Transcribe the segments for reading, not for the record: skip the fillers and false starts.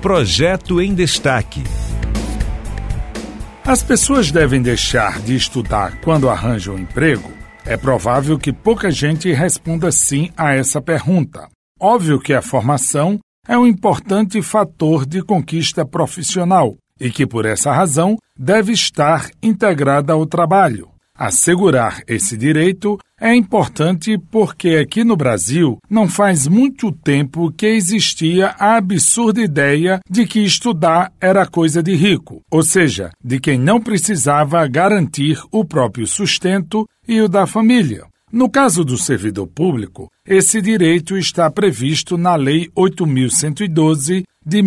Projeto em Destaque. As pessoas devem deixar de estudar quando arranjam emprego? É provável que pouca gente responda sim a essa pergunta. Óbvio que a formação é um importante fator de conquista profissional e que, por essa razão, deve estar integrada ao trabalho. Assegurar esse direito é importante porque aqui no Brasil não faz muito tempo que existia a absurda ideia de que estudar era coisa de rico, ou seja, de quem não precisava garantir o próprio sustento e o da família. No caso do servidor público, esse direito está previsto na Lei 8.112 de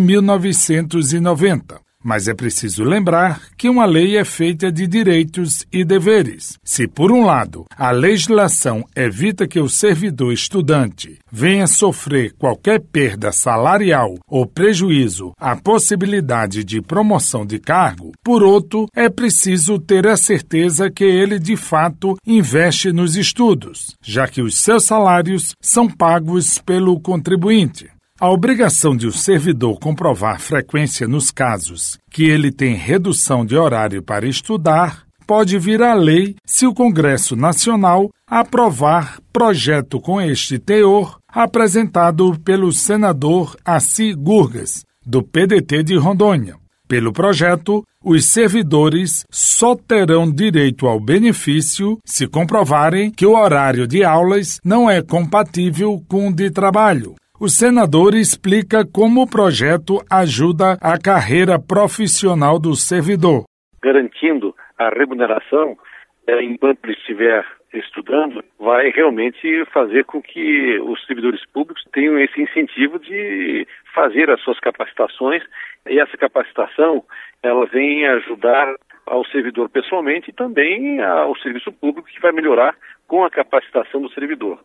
1990. Mas é preciso lembrar que uma lei é feita de direitos e deveres. Se, por um lado, a legislação evita que o servidor estudante venha sofrer qualquer perda salarial ou prejuízo à possibilidade de promoção de cargo, por outro, é preciso ter a certeza que ele, de fato, investe nos estudos, já que os seus salários são pagos pelo contribuinte. A obrigação de o servidor comprovar frequência nos casos que ele tem redução de horário para estudar pode virar lei se o Congresso Nacional aprovar projeto com este teor apresentado pelo senador Assi Gurgas, do PDT de Rondônia. Pelo projeto, os servidores só terão direito ao benefício se comprovarem que o horário de aulas não é compatível com o de trabalho. O senador explica como o projeto ajuda a carreira profissional do servidor. Garantindo a remuneração, enquanto ele estiver estudando, vai realmente fazer com que os servidores públicos tenham esse incentivo de fazer as suas capacitações. E essa capacitação, ela vem ajudar ao servidor pessoalmente e também ao serviço público, que vai melhorar com a capacitação do servidor.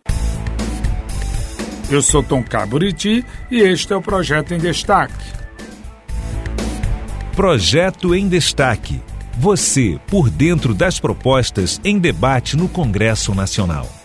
Eu sou Tom Caburiti e este é o Projeto em Destaque. Projeto em Destaque. Você por dentro das propostas em debate no Congresso Nacional.